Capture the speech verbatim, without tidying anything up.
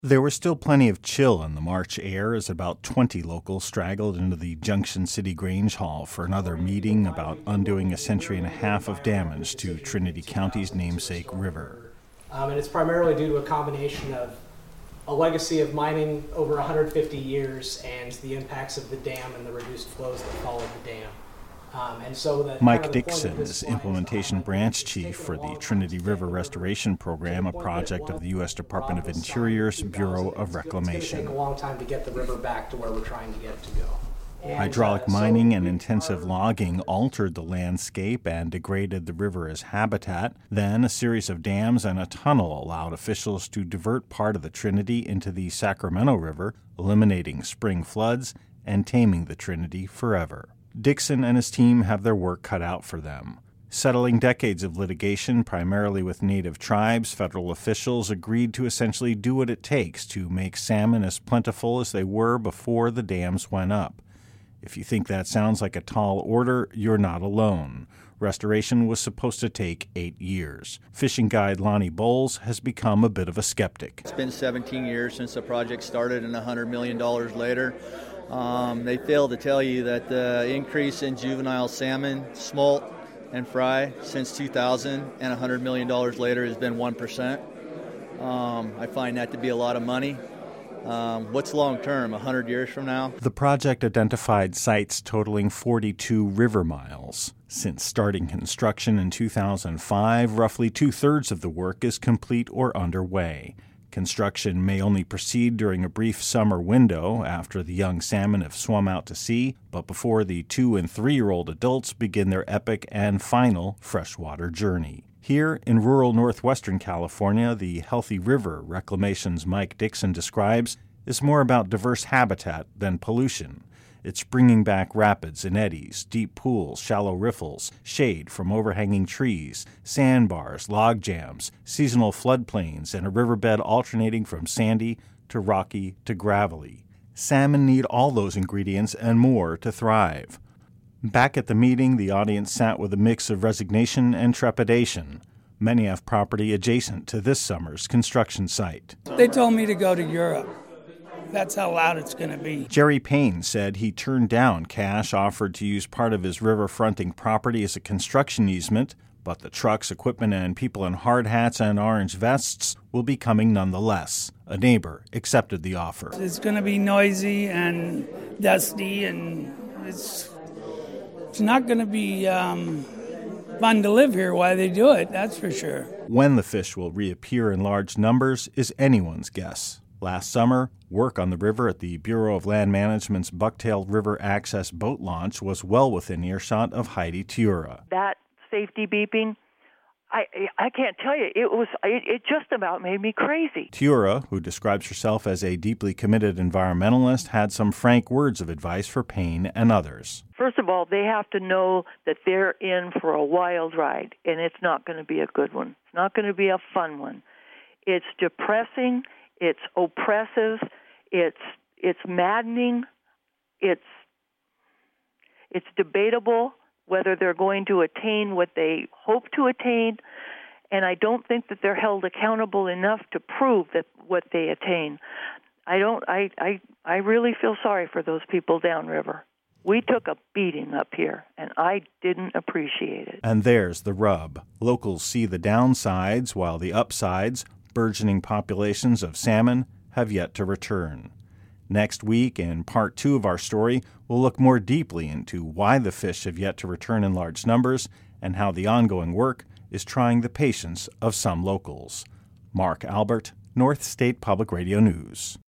There was still plenty of chill in the March air as about twenty locals straggled into the Junction City Grange Hall for another meeting about undoing a century and a half of damage to Trinity County's namesake river. Um, and it's primarily due to a combination of a legacy of mining over one hundred fifty years and the impacts of the dam and the reduced flows that followed the dam. Um, and so the, Mike kind of the Dixon is Implementation is, uh, Branch Chief for the Trinity River Restoration Program, a project of the U S Department of Interior's Bureau of Reclamation. It's going to take a long time to get the river back to where we're trying to get it to go. And, Hydraulic uh, mining so and intensive logging altered the landscape and degraded the river as habitat. Then a series of dams and a tunnel allowed officials to divert part of the Trinity into the Sacramento River, eliminating spring floods and taming the Trinity forever. Dixon and his team have their work cut out for them. Settling decades of litigation, primarily with native tribes, federal officials agreed to essentially do what it takes to make salmon as plentiful as they were before the dams went up. If you think that sounds like a tall order, you're not alone. Restoration was supposed to take eight years. Fishing guide Lonnie Bowles has become a bit of a skeptic. It's been seventeen years since the project started, and one hundred million dollars later. Um, they fail to tell you that the increase in juvenile salmon, smolt, and fry since two thousand and one hundred million dollars later has been one percent. Um, I find that to be a lot of money. Um, what's long term, one hundred years from now? The project identified sites totaling forty-two river miles. Since starting construction in two thousand five, roughly two-thirds of the work is complete or underway. Construction may only proceed during a brief summer window after the young salmon have swum out to sea, but before the two- and three-year-old adults begin their epic and final freshwater journey. Here in rural northwestern California, the Healthy River Reclamation's Mike Dixon describes is more about diverse habitat than pollution. It's bringing back rapids and eddies, deep pools, shallow riffles, shade from overhanging trees, sandbars, log jams, seasonal floodplains, and a riverbed alternating from sandy to rocky to gravelly. Salmon need all those ingredients and more to thrive. Back at the meeting, the audience sat with a mix of resignation and trepidation. Many have property adjacent to this summer's construction site. They told me to go to Europe. That's how loud it's going to be. Jerry Payne said he turned down cash offered to use part of his river-fronting property as a construction easement, but the trucks, equipment, and people in hard hats and orange vests will be coming nonetheless. A neighbor accepted the offer. It's going to be noisy and dusty, and it's it's not going to be um, fun to live here while they do it, that's for sure. When the fish will reappear in large numbers is anyone's guess. Last summer, work on the river at the Bureau of Land Management's Bucktail River Access boat launch was well within earshot of Heidi Tiura. That safety beeping, I I can't tell you, it was it, it just about made me crazy. Tiura, who describes herself as a deeply committed environmentalist, had some frank words of advice for Payne and others. First of all, they have to know that they're in for a wild ride, and it's not going to be a good one. It's not going to be a fun one. It's depressing. It's oppressive, it's it's maddening, it's it's debatable whether they're going to attain what they hope to attain, and I don't think that they're held accountable enough to prove that what they attain. I don't I, I, I really feel sorry for those people downriver. We took a beating up here, and I didn't appreciate it. And there's the rub. Locals see the downsides while the upsides, burgeoning populations of salmon, have yet to return. Next week, in part two of our story, we'll look more deeply into why the fish have yet to return in large numbers and how the ongoing work is trying the patience of some locals. Mark Albert, North State Public Radio News.